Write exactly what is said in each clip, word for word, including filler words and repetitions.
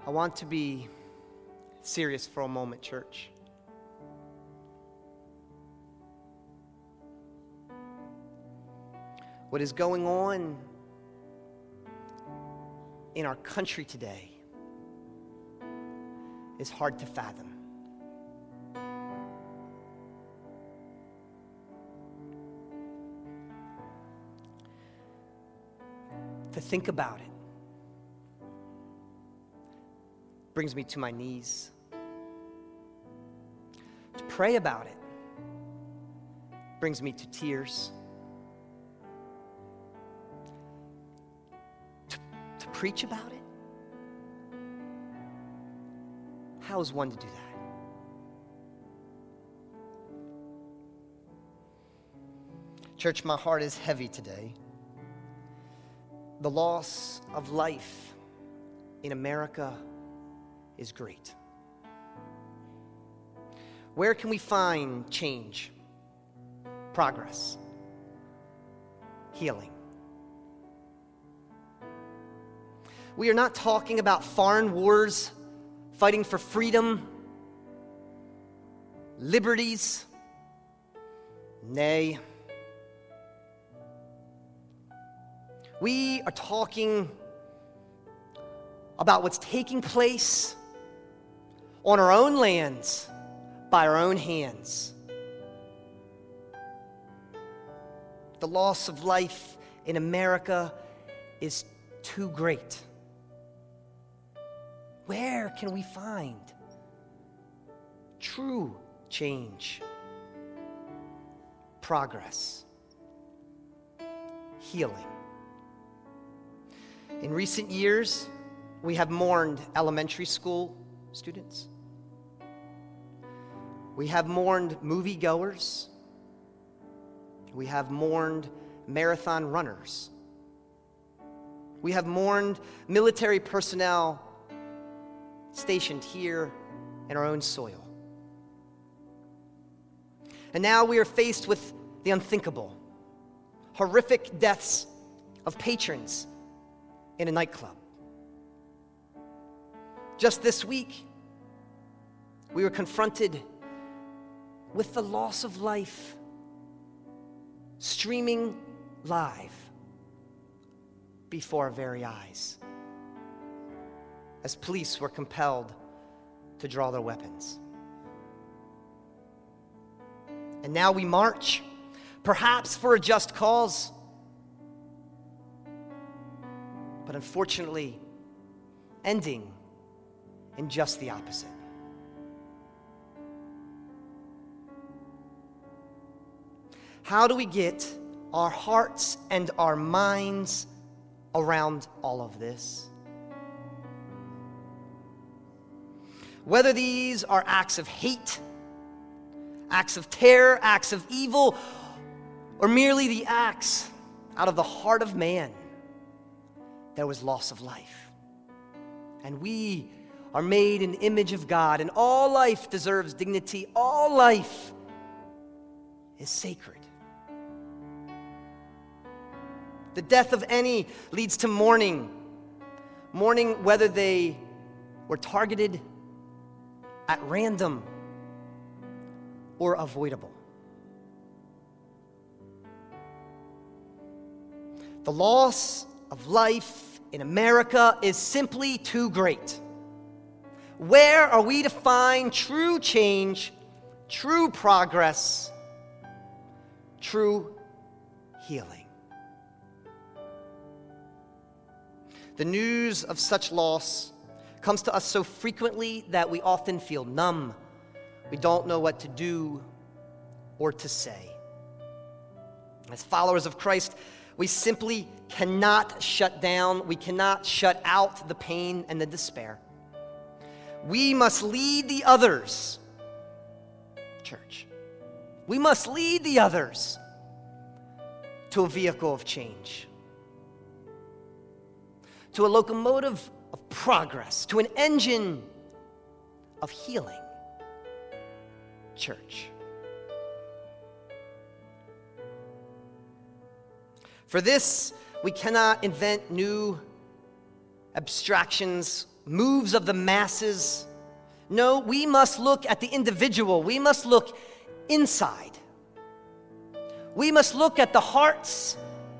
I want to be serious for a moment, church. What is going on in our country today is hard to fathom. To think about it brings me to my knees. To pray about it brings me to tears. To, to preach about it? How is one to do that? Church, my heart is heavy today. The loss of life in America is great. Where can we find change, progress, healing? We are not talking about foreign wars, fighting for freedom, liberties. Nay. We are talking about what's taking place on our own lands by our own hands. The loss of life in America is too great. Where can we find true change, progress, healing? In recent years, we have mourned elementary school students. We have mourned moviegoers. We have mourned marathon runners. We have mourned military personnel stationed here in our own soil. And now we are faced with the unthinkable, horrific deaths of patrons in a nightclub. Just this week, we were confronted with the loss of life streaming live before our very eyes as police were compelled to draw their weapons. And now we march, perhaps for a just cause, but unfortunately ending in just the opposite. How do we get our hearts and our minds around all of this? Whether these are acts of hate, acts of terror, acts of evil, or merely the acts out of the heart of man, there was loss of life. And we are made in the image of God, and all life deserves dignity. All life is sacred. The death of any leads to mourning. Mourning whether they were targeted at random or avoidable. The loss of life in America is simply too great. Where are we to find true change, true progress, true healing? The news of such loss comes to us so frequently that we often feel numb. We don't know what to do or to say. As followers of Christ, we simply cannot shut down, we cannot shut out the pain and the despair. We must lead the others, church. We must lead the others to a vehicle of change, to a locomotive of progress, to an engine of healing, church. For this, we cannot invent new abstractions, moves of the masses. No, we must look at the individual. We must look inside. We must look at the hearts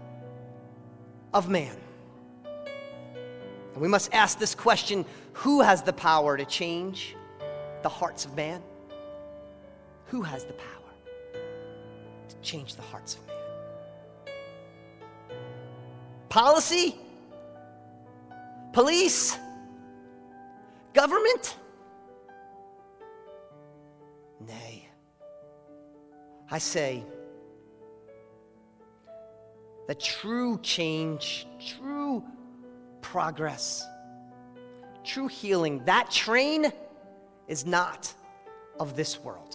of man. And we must ask this question: who has the power to change the hearts of man? Who has the power to change the hearts of man? Policy? Police? Government? Nay. I say that true change, true progress, true healing, that train is not of this world.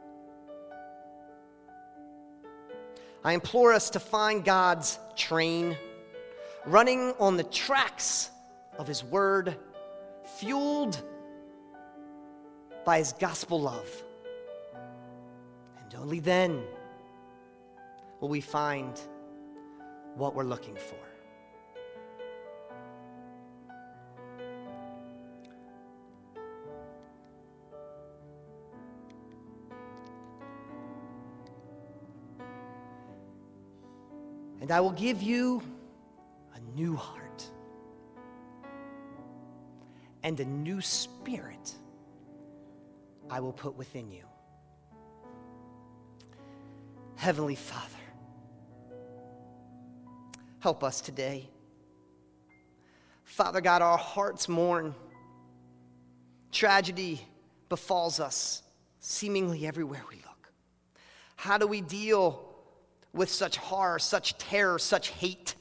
I implore us to find God's train, running on the tracks of His Word, fueled by His gospel love. And only then will we find what we're looking for. And I will give you a new heart and a new spirit I will put within you. Heavenly Father, help us today. Father God, our hearts mourn. Tragedy befalls us seemingly everywhere we look. How do we deal with such horror, such terror, such hate?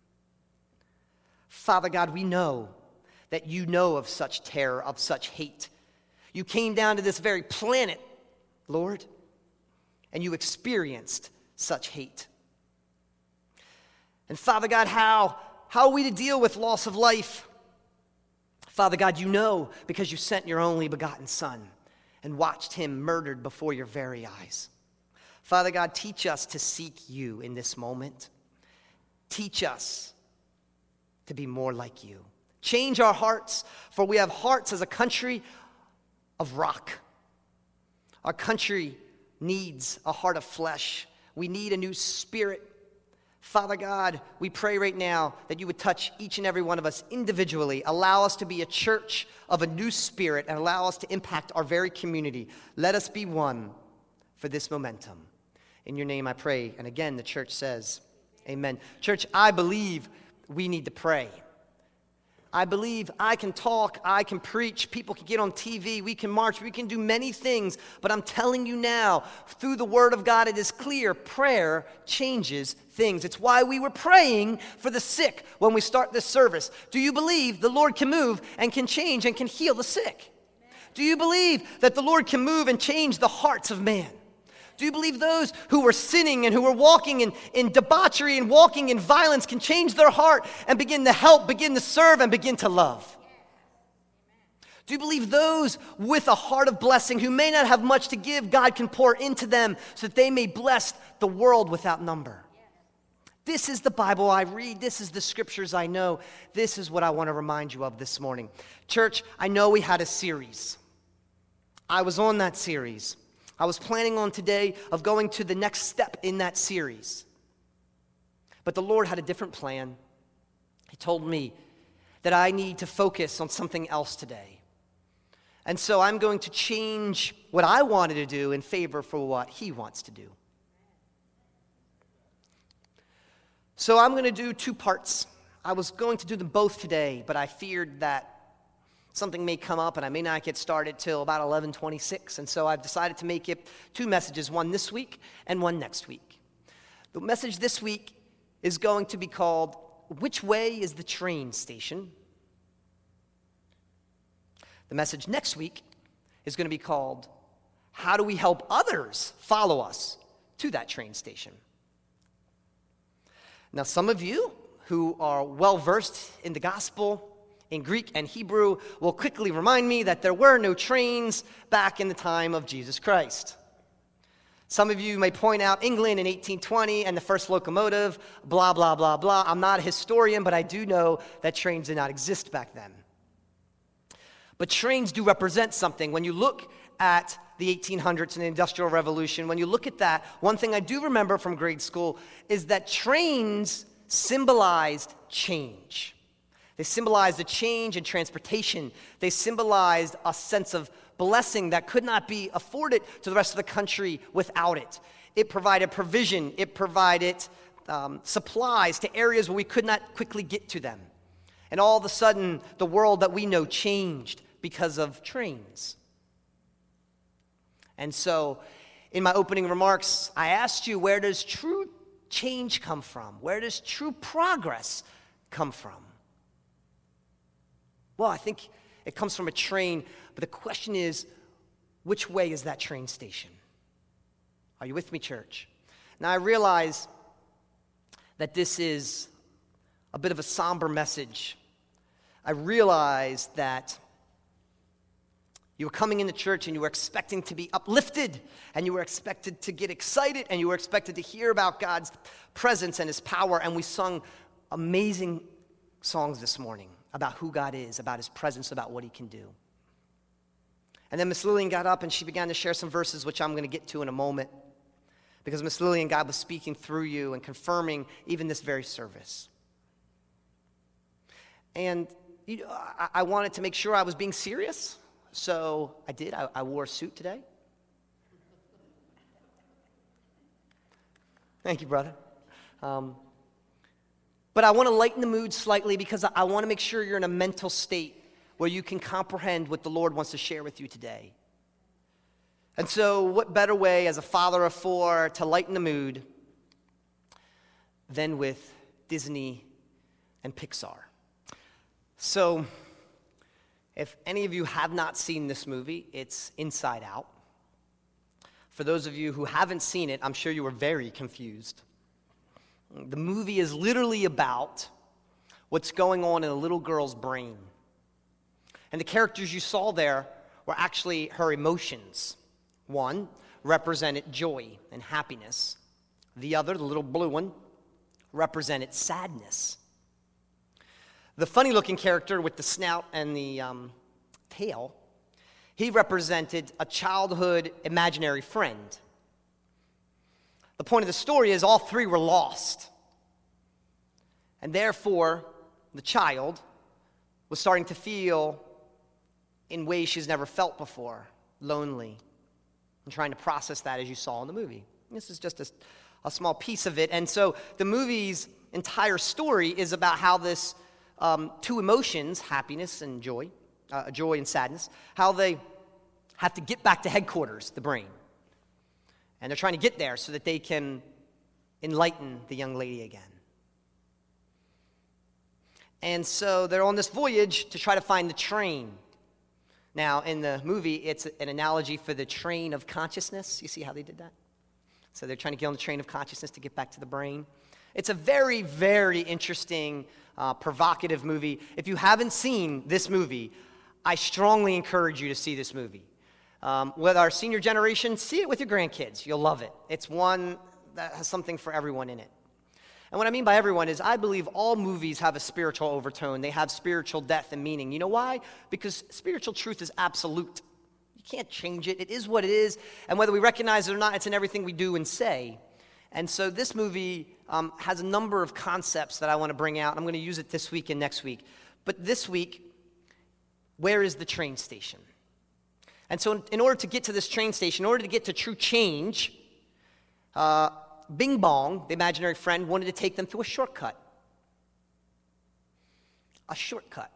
Father God, we know that you know of such terror, of such hate. You came down to this very planet, Lord, and you experienced such hate. And Father God, how, how are we to deal with loss of life? Father God, you know, because you sent your only begotten Son and watched him murdered before your very eyes. Father God, teach us to seek you in this moment. Teach us to be more like you. Change our hearts, for we have hearts as a country of rock. Our country needs a heart of flesh. We need a new spirit. Father God, we pray right now that you would touch each and every one of us individually. Allow us to be a church of a new spirit and allow us to impact our very community. Let us be one for this momentum. In your name I pray. And again, the church says, amen. Church, I believe we need to pray. I believe I can talk, I can preach, people can get on T V, we can march, we can do many things, but I'm telling you now, through the Word of God, it is clear, prayer changes things. It's why we were praying for the sick when we start this service. Do you believe the Lord can move and can change and can heal the sick? Do you believe that the Lord can move and change the hearts of man? Do you believe those who were sinning and who were walking in, in debauchery and walking in violence can change their heart and begin to help, begin to serve, and begin to love? Do you believe those with a heart of blessing who may not have much to give, God can pour into them so that they may bless the world without number? This is the Bible I read. This is the scriptures I know. This is what I want to remind you of this morning. Church, I know we had a series. I was on that series. I was planning on today of going to the next step in that series. But the Lord had a different plan. He told me that I need to focus on something else today. And so I'm going to change what I wanted to do in favor for what He wants to do. So I'm going to do two parts. I was going to do them both today, but I feared that something may come up and I may not get started till about eleven twenty-six, and so I've decided to make it two messages, one this week and one next week. The message this week is going to be called, Which Way is the Train Station? The message next week is going to be called, How do we help others follow us to that train station? Now, some of you who are well-versed in the gospel, in Greek and Hebrew, will quickly remind me that there were no trains back in the time of Jesus Christ. Some of you may point out England in eighteen twenty and the first locomotive, blah, blah, blah, blah. I'm not a historian, but I do know that trains did not exist back then. But trains do represent something. When you look at the eighteen hundreds and the Industrial Revolution, when you look at that, one thing I do remember from grade school is that trains symbolized change. They symbolized a change in transportation. They symbolized a sense of blessing that could not be afforded to the rest of the country without it. It provided provision. It provided um, supplies to areas where we could not quickly get to them. And all of a sudden, the world that we know changed because of trains. And so, in my opening remarks, I asked you, where does true change come from? Where does true progress come from? Well, I think it comes from a train, but the question is, which way is that train station? Are you with me, church? Now, I realize that this is a bit of a somber message. I realize that you were coming into church and you were expecting to be uplifted, and you were expected to get excited, and you were expected to hear about God's presence and His power, and we sung amazing songs this morning about who God is, about His presence, about what He can do. And then Miss Lillian got up and she began to share some verses, which I'm going to get to in a moment, because Miss Lillian, God was speaking through you and confirming even this very service. And you know, I, I wanted to make sure I was being serious. So I did. I, I wore a suit today. Thank you, brother. Um, but I want to lighten the mood slightly because I, I want to make sure you're in a mental state where you can comprehend what the Lord wants to share with you today. And so what better way as a father of four to lighten the mood than with Disney and Pixar? So if any of you have not seen this movie, it's Inside Out. For those of you who haven't seen it, I'm sure you were very confused. The movie is literally about what's going on in a little girl's brain. And the characters you saw there were actually her emotions. One represented joy and happiness. The other, the little blue one, represented sadness. The funny-looking character with the snout and the um, tail, he represented a childhood imaginary friend. The point of the story is all three were lost. And therefore, the child was starting to feel in ways she's never felt before, lonely, and trying to process that as you saw in the movie. This is just a, a small piece of it. And so the movie's entire story is about how this Um, two emotions, happiness and joy, uh, joy and sadness, how they have to get back to headquarters, the brain. And they're trying to get there so that they can enlighten the young lady again. And so they're on this voyage to try to find the train. Now, in the movie, it's an analogy for the train of consciousness. You see how they did that? So they're trying to get on the train of consciousness to get back to the brain. It's a very, very interesting, uh, provocative movie. If you haven't seen this movie, I strongly encourage you to see this movie. Um, with our senior generation, see it with your grandkids. You'll love it. It's one that has something for everyone in it. And what I mean by everyone is I believe all movies have a spiritual overtone. They have spiritual depth and meaning. You know why? Because spiritual truth is absolute. You can't change it. It is what it is. And whether we recognize it or not, it's in everything we do and say. And so this movie um, has a number of concepts that I want to bring out. I'm going to use it this week and next week. But this week, where is the train station? And so in, in order to get to this train station, in order to get to true change, uh, Bing Bong, the imaginary friend, wanted to take them through a shortcut. A shortcut.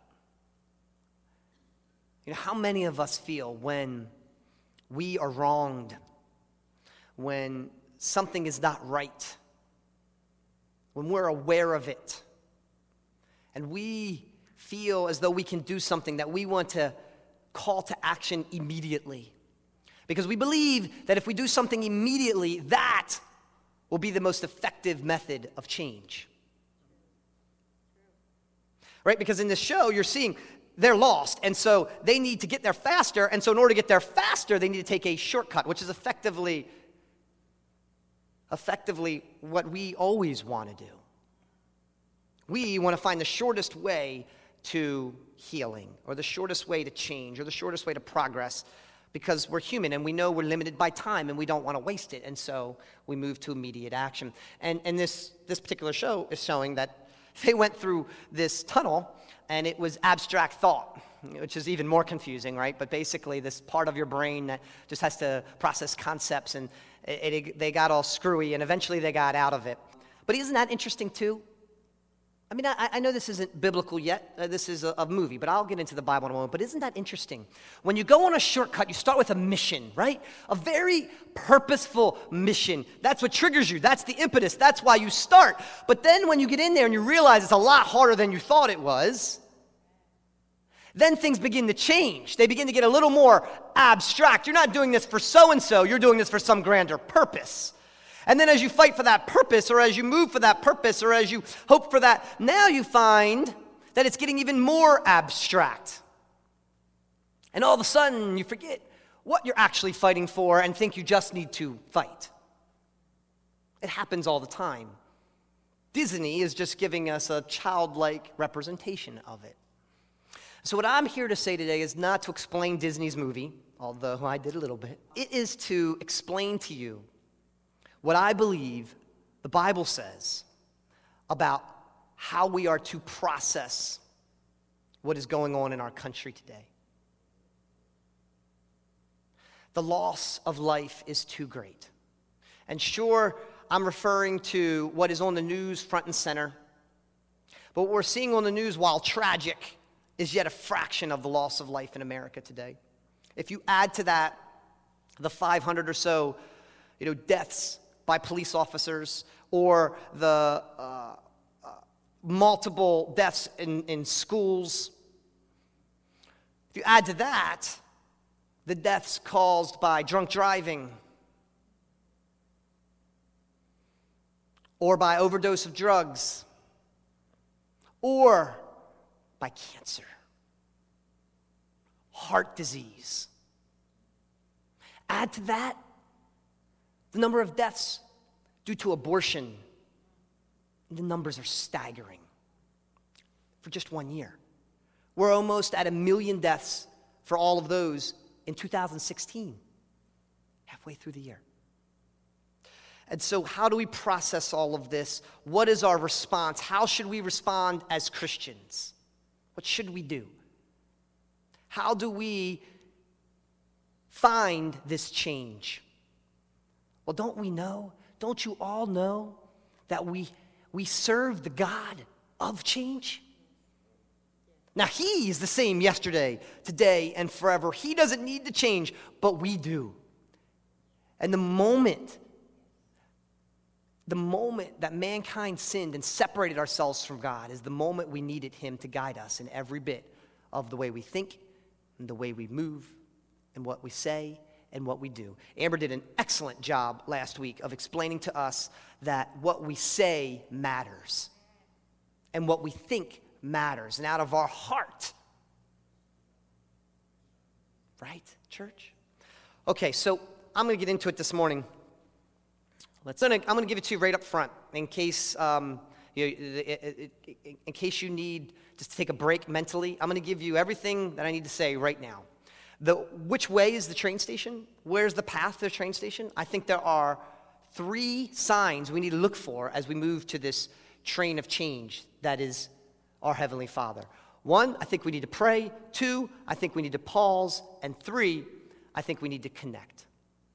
You know, how many of us feel when we are wronged, when something is not right, when we're aware of it, and we feel as though we can do something, that we want to call to action immediately? Because we believe that if we do something immediately, that will be the most effective method of change. Right? Because in this show, you're seeing they're lost, and so they need to get there faster, and so in order to get there faster, they need to take a shortcut, which is effectively effectively what we always want to do. We want to find the shortest way to healing, or the shortest way to change, or the shortest way to progress, because we're human and we know we're limited by time and we don't want to waste it, and so we move to immediate action. And, and this, this particular show is showing that they went through this tunnel and it was abstract thought, which is even more confusing, right? But basically this part of your brain that just has to process concepts, and it, it, they got all screwy and eventually they got out of it. But isn't that interesting too? I mean, I, I know this isn't biblical yet. Uh, this is a, a movie, but I'll get into the Bible in a moment. But isn't that interesting? When you go on a shortcut, you start with a mission, right? A very purposeful mission. That's what triggers you. That's the impetus. That's why you start. But then when you get in there and you realize it's a lot harder than you thought it was, then things begin to change. They begin to get a little more abstract. You're not doing this for so-and-so. You're doing this for some grander purpose. And then as you fight for that purpose, or as you move for that purpose, or as you hope for that, now you find that it's getting even more abstract. And all of a sudden, you forget what you're actually fighting for and think you just need to fight. It happens all the time. Disney is just giving us a childlike representation of it. So what I'm here to say today is not to explain Disney's movie, although I did a little bit. It is to explain to you what I believe the Bible says about how we are to process what is going on in our country today. The loss of life is too great. And sure, I'm referring to what is on the news front and center. But what we're seeing on the news, while tragic, is yet a fraction of the loss of life in America today. If you add to that the five hundred or so, you know, deaths by police officers, or the uh, uh, multiple deaths in, in schools. If you add to that the deaths caused by drunk driving, or by overdose of drugs, or by cancer, heart disease. Add to that the number of deaths due to abortion. The numbers are staggering. For just one year, we're almost at a million deaths for all of those in two thousand sixteen, halfway through the year. And so how do we process all of this? What is our response? How should we respond as Christians? What should we do? How do we find this change? Well, don't we know? Don't you all know that we, we serve the God of change? Now, he is the same yesterday, today, and forever. He doesn't need to change, but we do. And the moment, the moment that mankind sinned and separated ourselves from God is the moment we needed him to guide us in every bit of the way we think and the way we move and what we say and what we do. Amber did an excellent job last week of explaining to us that what we say matters and what we think matters, and out of our heart. Right, church? Okay, so I'm going to get into it this morning. Let's. I'm going to give it to you right up front, in case um, you know, in case you need just to take a break mentally. I'm going to give you everything that I need to say right now. The, which way is the train station? Where's the path to the train station? I think there are three signs we need to look for as we move to this train of change that is our Heavenly Father. One, I think we need to pray. Two, I think we need to pause. And three, I think we need to connect.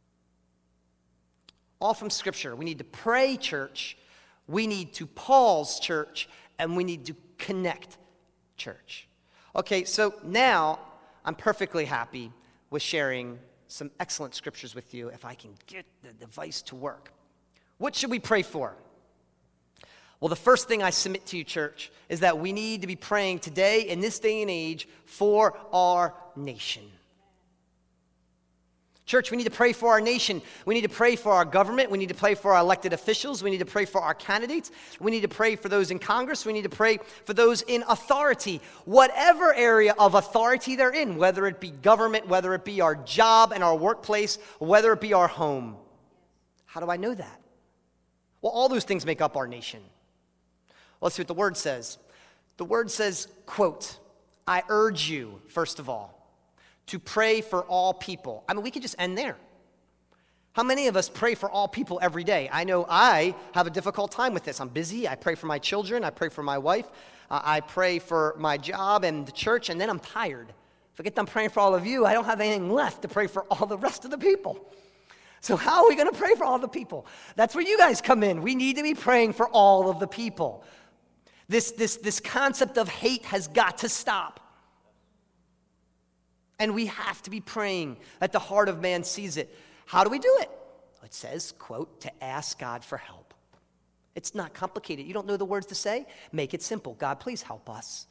All from Scripture. We need to pray, church. We need to pause, church. And we need to connect, church. Okay, so now I'm perfectly happy with sharing some excellent scriptures with you if I can get the device to work. What should we pray for? Well, the first thing I submit to you, church, is that we need to be praying today, in this day and age, for our nation. Church, we need to pray for our nation. We need to pray for our government. We need to pray for our elected officials. We need to pray for our candidates. We need to pray for those in Congress. We need to pray for those in authority. Whatever area of authority they're in, whether it be government, whether it be our job and our workplace, whether it be our home. How do I know that? Well, all those things make up our nation. Well, let's see what the Word says. The word says, quote, I urge you, first of all, to pray for all people. I mean, we could just end there. How many of us pray for all people every day? I know I have a difficult time with this. I'm busy. I pray for my children. I pray for my wife. Uh, I pray for my job and the church, and then I'm tired. Forget I'm praying for all of you. I don't have anything left to pray for all the rest of the people. So how are we going to pray for all the people? That's where you guys come in. We need to be praying for all of the people. This, this, this concept of hate has got to stop. And we have to be praying that the heart of man sees it. How do we do it? It says, quote, to ask God for help. It's not complicated. You don't know the words to say? Make it simple. God, please help us.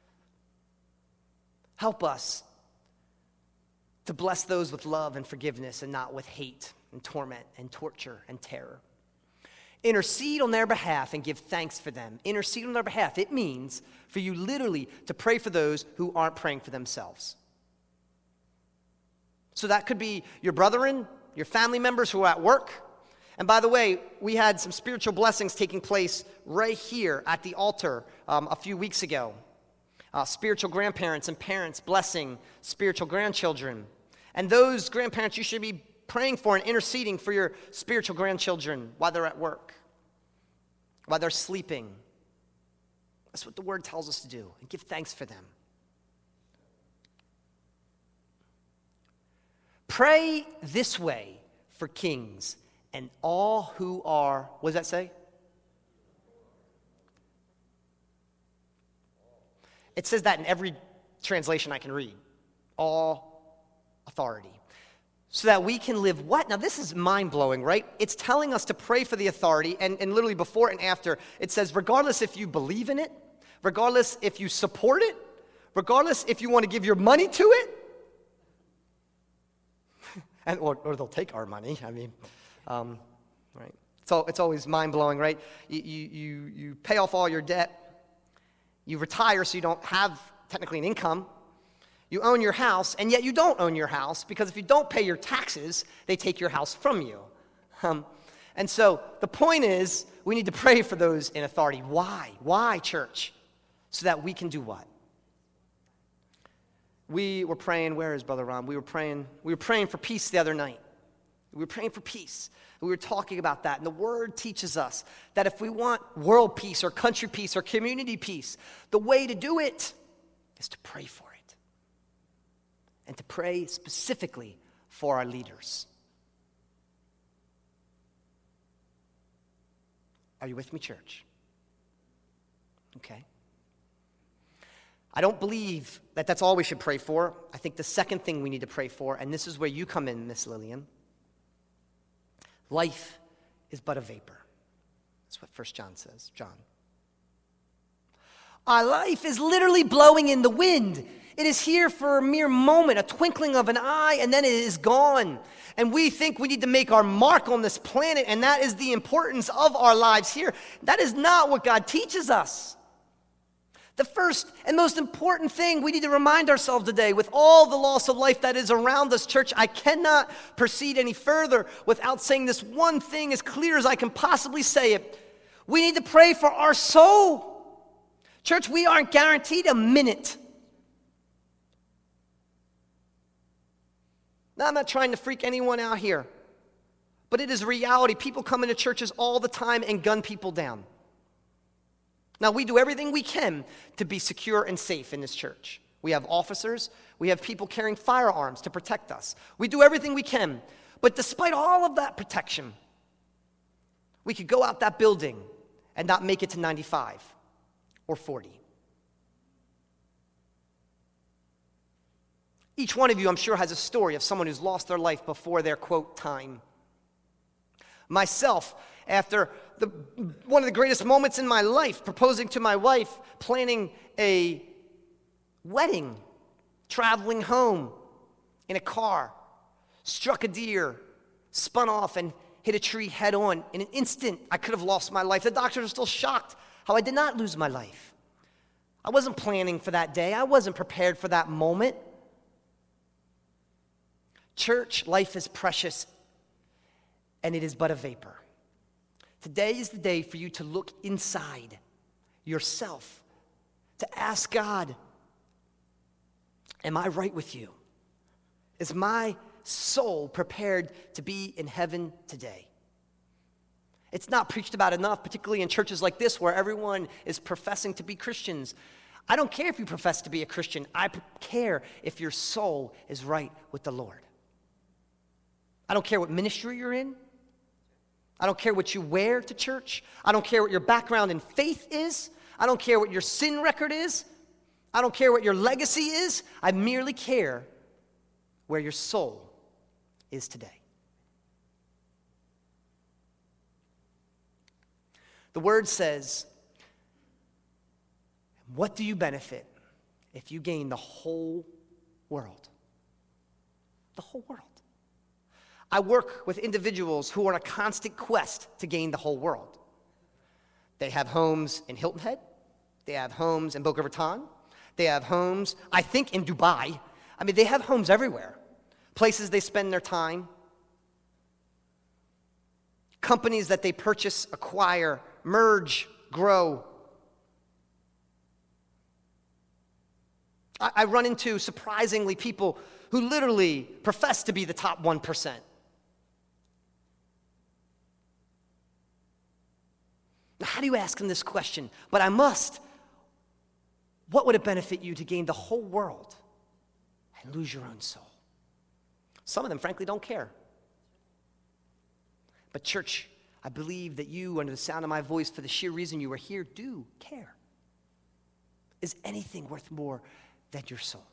Help us to bless those with love and forgiveness and not with hate and torment and torture and terror. Intercede on their behalf and give thanks for them. Intercede on their behalf. It means for you literally to pray for those who aren't praying for themselves. So that could be your brethren, your family members who are at work. And by the way, we had some spiritual blessings taking place right here at the altar um, a few weeks ago. Uh, spiritual grandparents and parents blessing spiritual grandchildren. And those grandparents, you should be praying for and interceding for your spiritual grandchildren while they're at work, while they're sleeping. That's what the word tells us to do, and give thanks for them. Pray this way for kings and all who are, what does that say? It says that in every translation I can read. All authority. So that we can live what? Now this is mind-blowing, right? It's telling us to pray for the authority, and, and literally before and after, it says regardless if you believe in it, regardless if you support it, regardless if you want to give your money to it, and or, or they'll take our money, I mean, um, right? So it's always mind-blowing, right? You, you, you, you pay off all your debt, you retire so you don't have technically an income, you own your house, and yet you don't own your house because if you don't pay your taxes, they take your house from you. Um, and so the point is, we need to pray for those in authority. Why? Why, church? So that we can do what? We were praying, where is Brother Ron? We were praying, we were praying for peace the other night. We were praying for peace. We were talking about that, and the Word teaches us that if we want world peace or country peace or community peace, the way to do it is to pray for it. And to pray specifically for our leaders. Are you with me, church? Okay. I don't believe that that's all we should pray for. I think the second thing we need to pray for, and this is where you come in, Miss Lillian, life is but a vapor. That's what First John says, John. Our life is literally blowing in the wind. It is here for a mere moment, a twinkling of an eye, and then it is gone. And we think we need to make our mark on this planet, and that is the importance of our lives here. That is not what God teaches us. The first and most important thing we need to remind ourselves today, with all the loss of life that is around us, church, I cannot proceed any further without saying this one thing as clear as I can possibly say it. We need to pray for our soul. Church, we aren't guaranteed a minute. Now, I'm not trying to freak anyone out here, but it is a reality. People come into churches all the time and gun people down. Now, we do everything we can to be secure and safe in this church. We have officers. We have people carrying firearms to protect us. We do everything we can. But despite all of that protection, we could go out that building and not make it to ninety-five or forty. Each one of you, I'm sure, has a story of someone who's lost their life before their, quote, time. Myself, after the, one of the greatest moments in my life, proposing to my wife, planning a wedding, traveling home in a car, struck a deer, spun off and hit a tree head on. In an instant, I could have lost my life. The doctors are still shocked how I did not lose my life. I wasn't planning for that day. I wasn't prepared for that moment. Church, life is precious, and it is but a vapor. Today is the day for you to look inside yourself to ask God, am I right with you? Is my soul prepared to be in heaven today? It's not preached about enough, particularly in churches like this where everyone is professing to be Christians. I don't care if you profess to be a Christian. I care if your soul is right with the Lord. I don't care what ministry you're in. I don't care what you wear to church. I don't care what your background in faith is. I don't care what your sin record is. I don't care what your legacy is. I merely care where your soul is today. The word says, what do you benefit if you gain the whole world? The whole world. I work with individuals who are on a constant quest to gain the whole world. They have homes in Hilton Head. They have homes in Boca Raton. They have homes, I think, in Dubai. I mean, they have homes everywhere. Places they spend their time. Companies that they purchase, acquire, merge, grow. I, I run into, surprisingly, people who literally profess to be the top one percent. Now, how do you ask them this question? But I must. What would it benefit you to gain the whole world and lose your own soul? Some of them, frankly, don't care. But church, I believe that you, under the sound of my voice, for the sheer reason you are here, do care. Is anything worth more than your soul?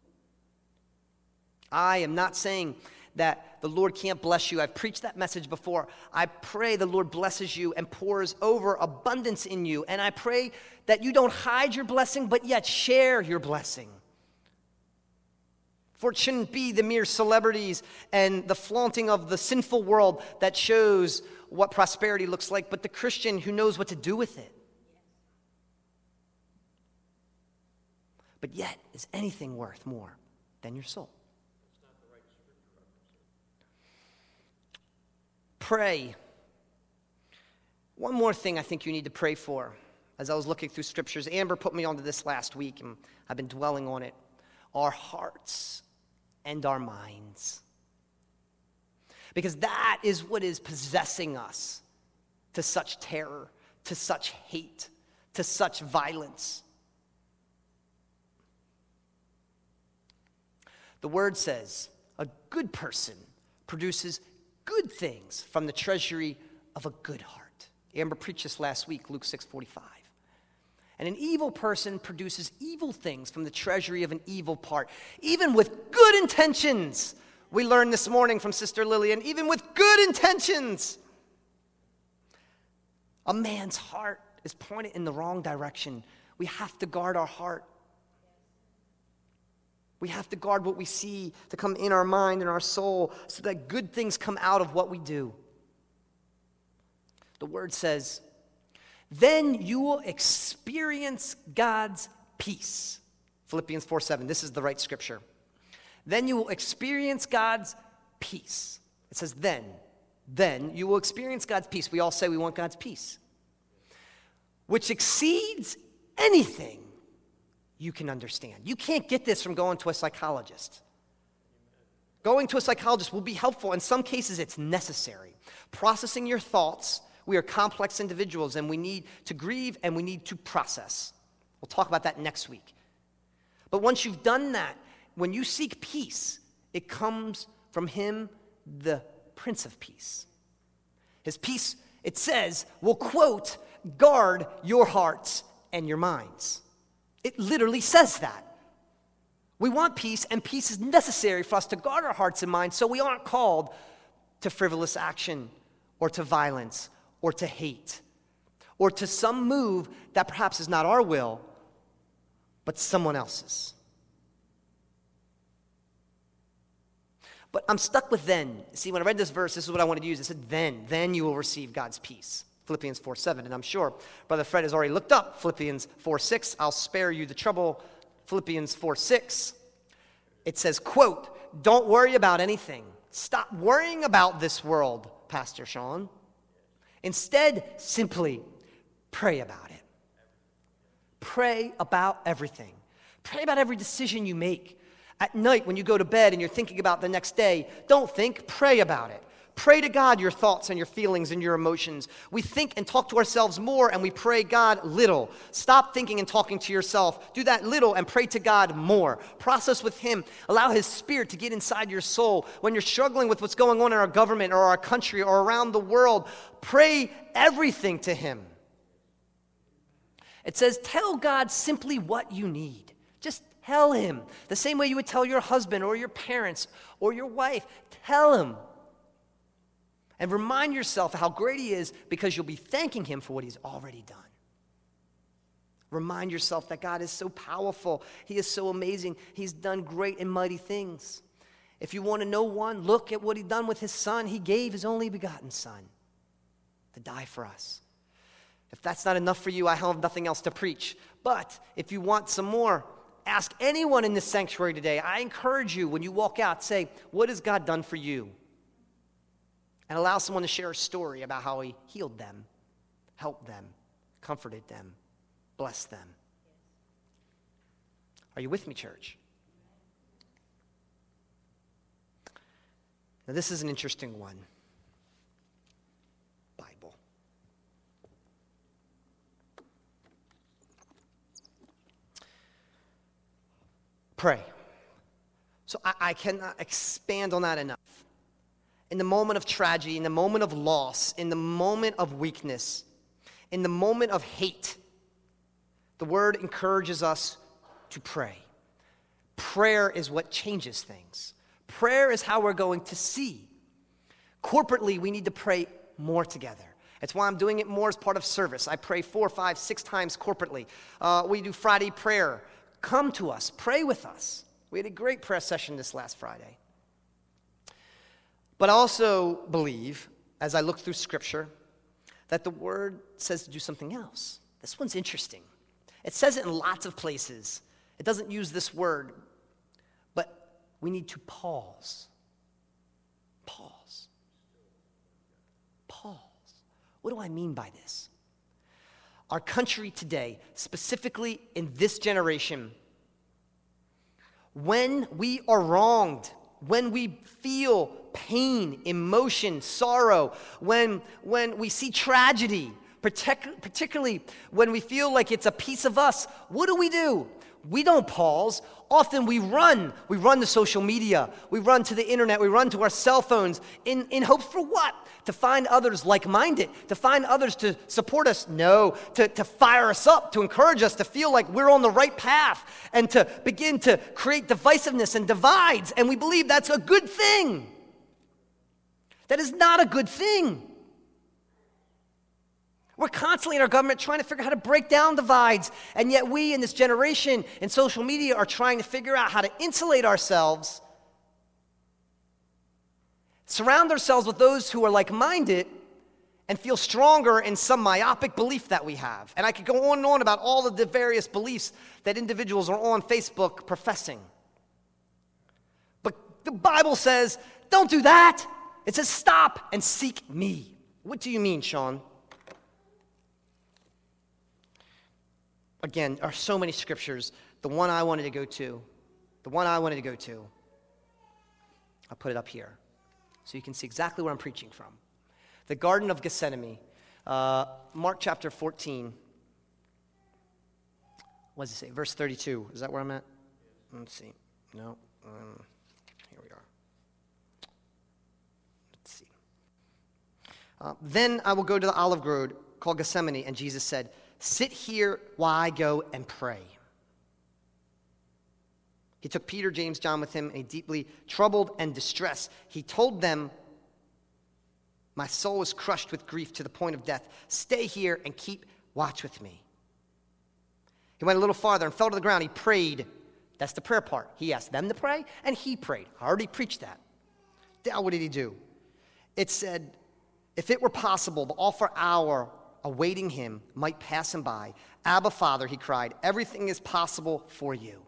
I am not saying that the Lord can't bless you. I've preached that message before. I pray the Lord blesses you and pours over abundance in you. And I pray that you don't hide your blessing, but yet share your blessing. For it shouldn't be the mere celebrities and the flaunting of the sinful world that shows what prosperity looks like, but the Christian who knows what to do with it. But yet, is anything worth more than your soul? Pray. One more thing I think you need to pray for. As I was looking through scriptures, Amber put me onto this last week, and I've been dwelling on it. Our hearts and our minds. Because that is what is possessing us to such terror, to such hate, to such violence. The word says, a good person produces good things from the treasury of a good heart. Amber preached this last week, Luke six forty-five. And an evil person produces evil things from the treasury of an evil part. Even with good intentions, we learned this morning from Sister Lillian, even with good intentions, a man's heart is pointed in the wrong direction. We have to guard our heart. We have to guard what we see to come in our mind and our soul so that good things come out of what we do. The word says, then you will experience God's peace. Philippians four seven, this is the right scripture. Then you will experience God's peace. It says then. Then you will experience God's peace. We all say we want God's peace. Which exceeds anything you can understand. You can't get this from going to a psychologist. Going to a psychologist will be helpful. In some cases, it's necessary. Processing your thoughts. We are complex individuals, and we need to grieve, and we need to process. We'll talk about that next week. But once you've done that, when you seek peace, it comes from him, the Prince of Peace. His peace, it says, will, quote, guard your hearts and your minds. It literally says that. We want peace, and peace is necessary for us to guard our hearts and minds so we aren't called to frivolous action or to violence or to hate or to some move that perhaps is not our will, but someone else's. But I'm stuck with then. See, when I read this verse, this is what I wanted to use. It said then. Then you will receive God's peace. Philippians four seven, and I'm sure Brother Fred has already looked up Philippians four six. I'll spare you the trouble. Philippians four six, it says, quote, don't worry about anything. Stop worrying about this world, Pastor Sean. Instead, simply pray about it. Pray about everything. Pray about every decision you make. At night when you go to bed and you're thinking about the next day, don't think, pray about it. Pray to God your thoughts and your feelings and your emotions. We think and talk to ourselves more and we pray God little. Stop thinking and talking to yourself. Do that little and pray to God more. Process with Him. Allow His Spirit to get inside your soul. When you're struggling with what's going on in our government or our country or around the world, pray everything to Him. It says, tell God simply what you need. Just tell Him. The same way you would tell your husband or your parents or your wife. Tell Him. And remind yourself how great He is because you'll be thanking Him for what He's already done. Remind yourself that God is so powerful. He is so amazing. He's done great and mighty things. If you want to know one, look at what He's done with His Son. He gave His only begotten Son to die for us. If that's not enough for you, I have nothing else to preach. But if you want some more, ask anyone in this sanctuary today. I encourage you, when you walk out, say, what has God done for you? And allow someone to share a story about how He healed them, helped them, comforted them, blessed them. Are you with me, church? Now, this is an interesting one. Bible. Pray. So I, I cannot expand on that enough. In the moment of tragedy, in the moment of loss, in the moment of weakness, in the moment of hate, the Word encourages us to pray. Prayer is what changes things. Prayer is how we're going to see. Corporately, we need to pray more together. It's why I'm doing it more as part of service. I pray four, five, six times corporately. Uh, we do Friday prayer. Come to us. Pray with us. We had a great prayer session this last Friday. But I also believe, as I look through Scripture, that the Word says to do something else. This one's interesting. It says it in lots of places. It doesn't use this word, but we need to pause. Pause. Pause. What do I mean by this? Our country today, specifically in this generation, when we are wronged, when we feel pain, emotion, sorrow, when, when we see tragedy, partic- particularly when we feel like it's a piece of us, what do we do? We don't pause. Often we run. We run to social media. We run to the internet. We run to our cell phones in, in hopes for what? To find others like-minded, to find others to support us? No, to, to fire us up, to encourage us, to feel like we're on the right path, and to begin to create divisiveness and divides, and we believe that's a good thing. That is not a good thing. We're constantly in our government trying to figure out how to break down divides, and yet we in this generation in social media are trying to figure out how to insulate ourselves, surround ourselves with those who are like-minded, and feel stronger in some myopic belief that we have. And I could go on and on about all of the various beliefs that individuals are on Facebook professing. But the Bible says, don't do that. It says, stop and seek me. What do you mean, Sean? Again, there are so many scriptures. The one I wanted to go to, the one I wanted to go to, I'll put it up here so you can see exactly where I'm preaching from. The Garden of Gethsemane, uh, Mark chapter fourteen. What does it say? Verse thirty-two. Is that where I'm at? Let's see. No. Um, here we are. Let's see. Uh, then I will go to the olive grove called Gethsemane, and Jesus said, sit here while I go and pray. He took Peter, James, John with him, and he deeply troubled and distressed. He told them, my soul is crushed with grief to the point of death. Stay here and keep watch with me. He went a little farther and fell to the ground. He prayed. That's the prayer part. He asked them to pray, and he prayed. I already preached that. Now what did he do? It said, if it were possible, the awful hour awaiting him might pass him by. Abba, Father, he cried, everything is possible for you.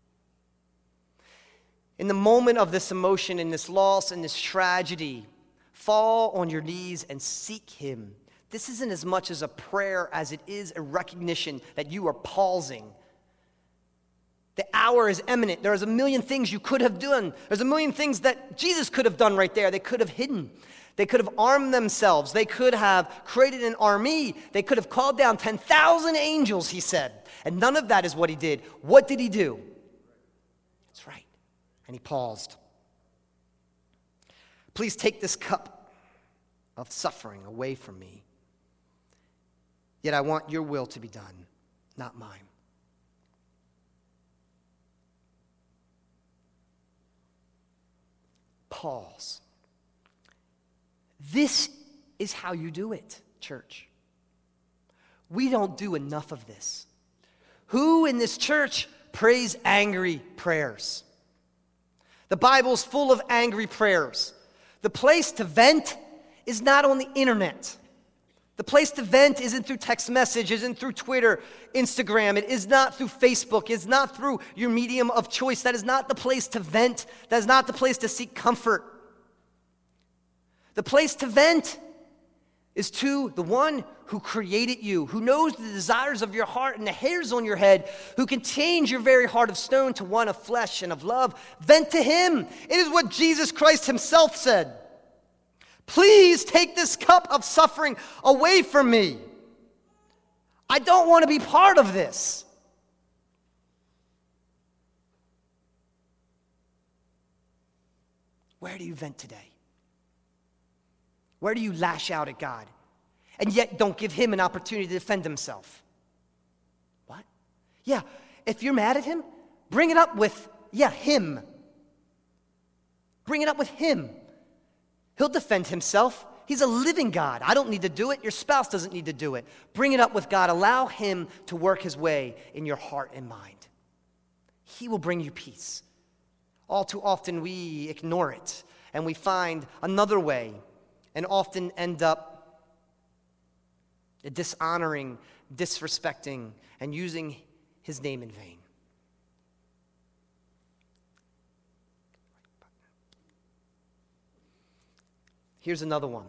In the moment of this emotion, in this loss, in this tragedy, fall on your knees and seek him. this isn't as much as a prayer as it is a recognition that you are pausing. The hour is imminent. There's a million things you could have done. There's a million things that Jesus could have done right there. They could have hidden. They could have armed themselves. They could have created an army. They could have called down ten thousand angels, he said. And none of that is what he did. What did he do? That's right. And he paused. Please take this cup of suffering away from me. Yet I want your will to be done, not mine. Pause. This is how you do it, church. We don't do enough of this. Who in this church prays angry prayers? The Bible's full of angry prayers. The place to vent is not on the internet. The place to vent isn't through text message, isn't through Twitter, Instagram. It is not through Facebook. It's not through your medium of choice. That is not the place to vent. That is not the place to seek comfort. The place to vent is to the one who created you, who knows the desires of your heart and the hairs on your head, who can change your very heart of stone to one of flesh and of love. Vent to him. It is what Jesus Christ himself said. Please take this cup of suffering away from me. I don't want to be part of this. Where do you vent today? Where do you lash out at God and yet don't give him an opportunity to defend himself? What? Yeah, if you're mad at him, bring it up with, yeah, him. Bring it up with him. He'll defend himself. He's a living God. I don't need to do it. Your spouse doesn't need to do it. Bring it up with God. Allow him to work his way in your heart and mind. He will bring you peace. All too often we ignore it and we find another way and often end up dishonoring, disrespecting, and using his name in vain. Here's another one.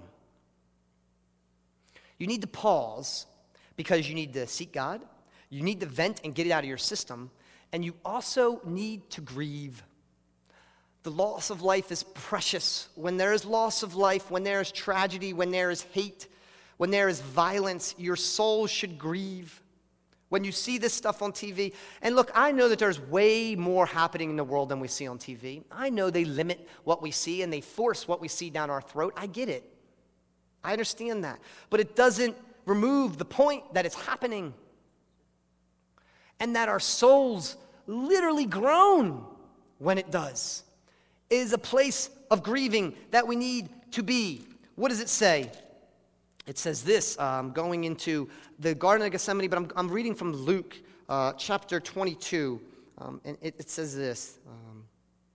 You need to pause because you need to seek God. You need to vent and get it out of your system. And you also need to grieve. The loss of life is precious. When there is loss of life, when there is tragedy, when there is hate, when there is violence, your soul should grieve. When you see this stuff on T V, and look, I know that there's way more happening in the world than we see on T V. I know they limit what we see and they force what we see down our throat. I get it. I understand that. But it doesn't remove the point that it's happening. And that our souls literally groan when it does. It is a place of grieving that we need to be. What does it say? It says this, um, going into the Garden of Gethsemane, but I'm, I'm reading from Luke uh, chapter twenty-two, um, and it, it says this. Um,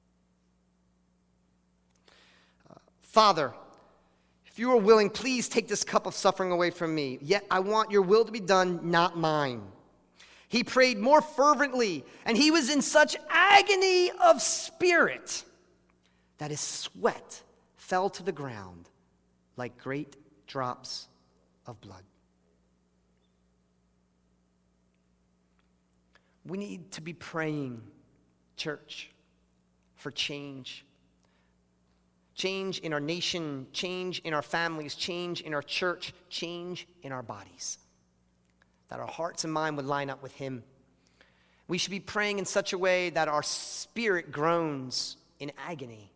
uh, Father, if you are willing, please take this cup of suffering away from me. Yet I want your will to be done, not mine. He prayed more fervently, and he was in such agony of spirit that his sweat fell to the ground like great drops of blood. We need to be praying, church, for change. Change in our nation, change in our families, change in our church, change in our bodies. That our hearts and mind would line up with him. We should be praying in such a way that our spirit groans in agony.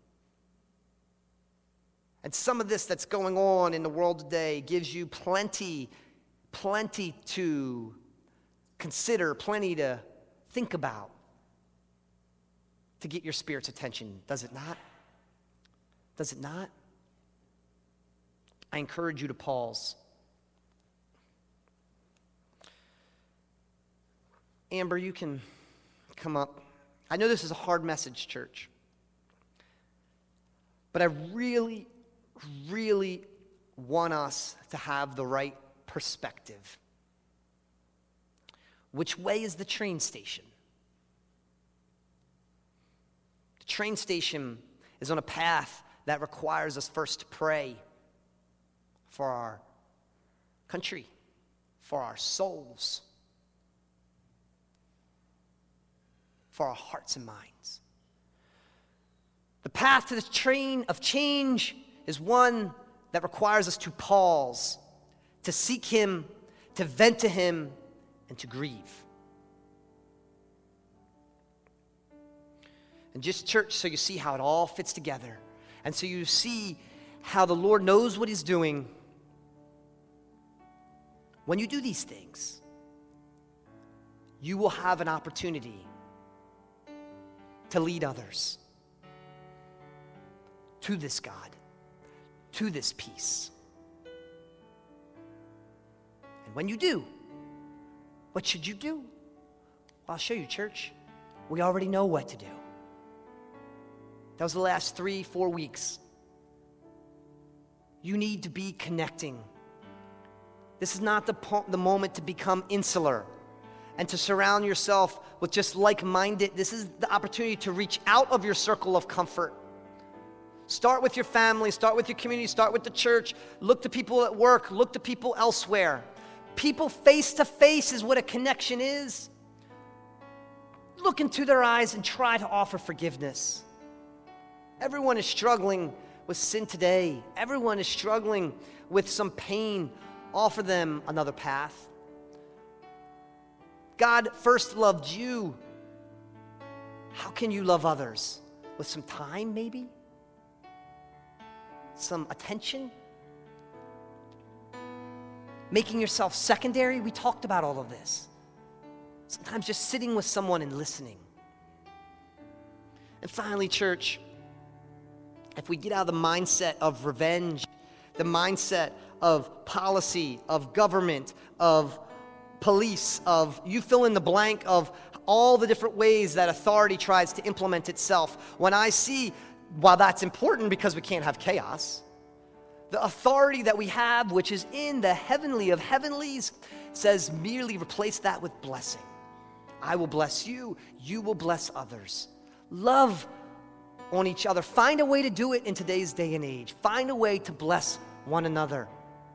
And some of this that's going on in the world today gives you plenty, plenty to consider, plenty to think about to get your spirit's attention, does it not? Does it not? I encourage you to pause. Amber, you can come up. I know this is a hard message, church, but I really, really want us to have the right perspective. Which way is the train station? The train station is on a path that requires us first to pray for our country, for our souls, for our hearts and minds. The path to the train of change is one that requires us to pause, to seek him, to vent to him, and to grieve. And just church, so you see how it all fits together, and so you see how the Lord knows what he's doing. When you do these things, you will have an opportunity to lead others to this God, to this peace. And when you do, what should you do? Well, I'll show you, church. We already know what to do. That was the last three, four weeks. You need to be connecting. This is not the, po- the moment to become insular and to surround yourself with just like-minded. This is the opportunity to reach out of your circle of comfort. Start with your family, start with your community, start with the church. Look to people at work, look to people elsewhere. People face to face is what a connection is. Look into their eyes and try to offer forgiveness. Everyone is struggling with sin today. Everyone is struggling with some pain. Offer them another path. God first loved you. How can you love others? With some time, maybe? Some attention? Making yourself secondary? We talked about all of this. Sometimes just sitting with someone and listening. And finally, church, if we get out of the mindset of revenge, the mindset of policy, of government, of police, of you fill in the blank of all the different ways that authority tries to implement itself. When I see, while that's important because we can't have chaos, the authority that we have, which is in the heavenly of heavenlies, says merely replace that with blessing. I will bless you, you will bless others. Love on each other. Find a way to do it in today's day and age. Find a way to bless one another.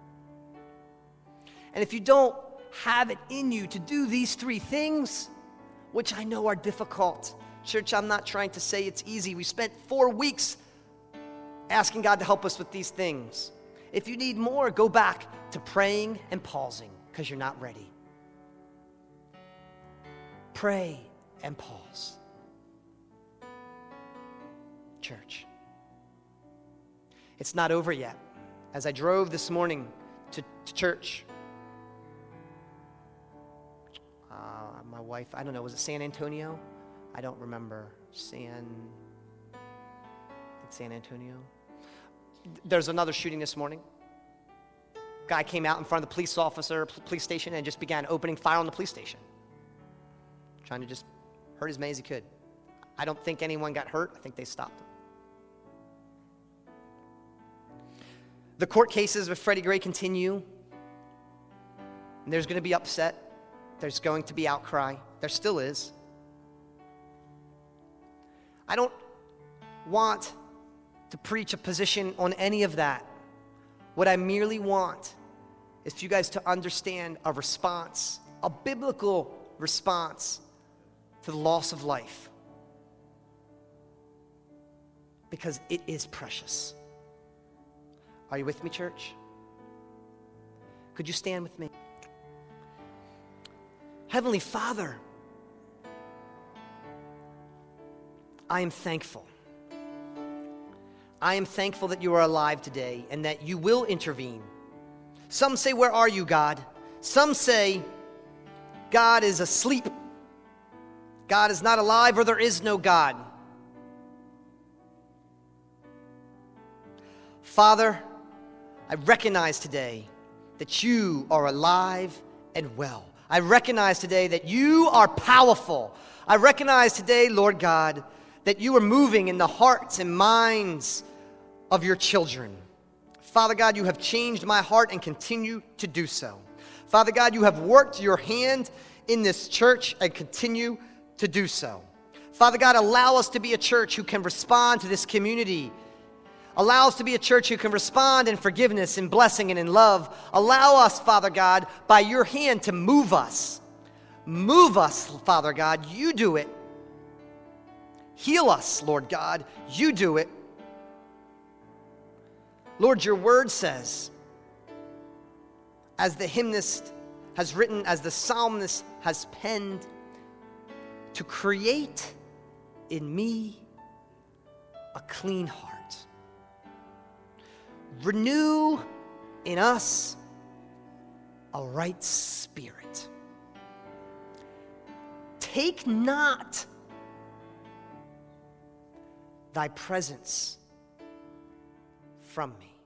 And if you don't have it in you to do these three things, which I know are difficult, church, I'm not trying to say it's easy. We spent four weeks asking God to help us with these things. If you need more, go back to praying and pausing because you're not ready. Pray and pause. Church, it's not over yet. As I drove this morning to, to church, uh, my wife, I don't know, was it San Antonio? I don't remember. San, San Antonio? There's another shooting this morning. Guy came out in front of the police officer, police station, and just began opening fire on the police station. Trying to just hurt as many as he could. I don't think anyone got hurt. I think they stopped him. The court cases with Freddie Gray continue. And there's going to be upset. There's going to be outcry. There still is. I don't want to preach a position on any of that. What I merely want is for you guys to understand a response, a biblical response to the loss of life. Because it is precious. Are you with me, church? Could you stand with me? Heavenly Father, I am thankful. I am thankful that you are alive today and that you will intervene. Some say, where are you, God? Some say, God is asleep. God is not alive, or there is no God. Father, I recognize today that you are alive and well. I recognize today that you are powerful. I recognize today, Lord God, that you are moving in the hearts and minds of your children. Father God, you have changed my heart and continue to do so. Father God, you have worked your hand in this church and continue to do so. Father God, allow us to be a church who can respond to this community. Allow us to be a church who can respond in forgiveness, in blessing, and in love. Allow us, Father God, by your hand to move us. Move us, Father God. You do it. Heal us, Lord God. You do it. Lord, your word says, as the hymnist has written, as the psalmist has penned, to create in me a clean heart. Renew in us a right spirit. Take not thy presence from me.